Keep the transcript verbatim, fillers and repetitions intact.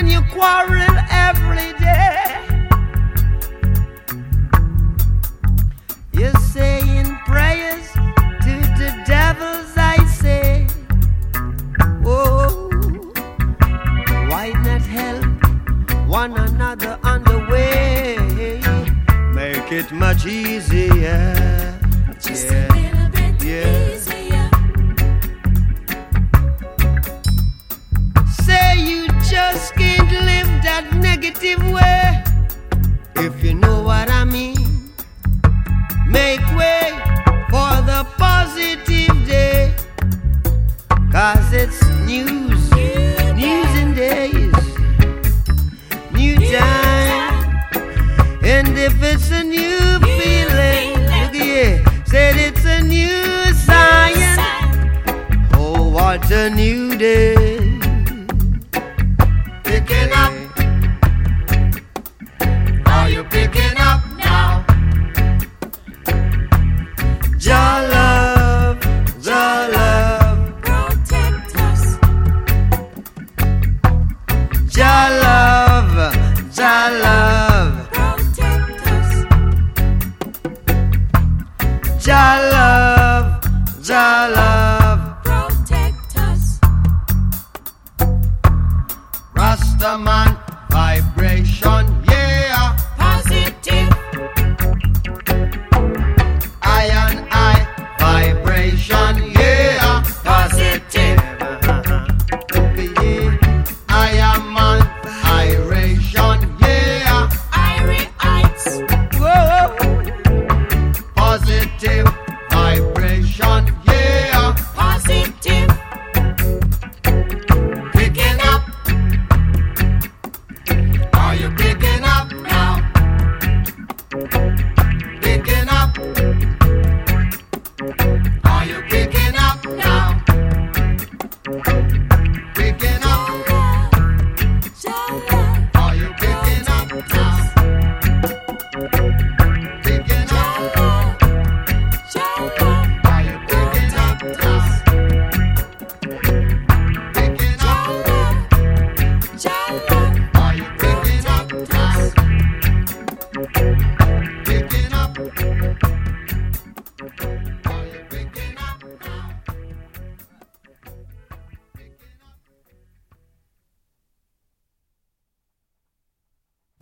and you quarrel every day. You're saying prayers to the devils, I say. Oh, why not help one another on the way? Make it much easier. Just yeah. a little bit yeah. easier. Say you just can't live that negative way. If you know what I mean. Make way for the positive day. Cause it's news, New news day. and days, new New time. And if it's a new New feeling, feeling. look here, said it's a new science. Oh, what a new day. Picking up. Are you picking up now? Jah love, Jah love, Protect us. Jah love, Jah love, Protect us. Jah love, Jah love. Protect us. Rastaman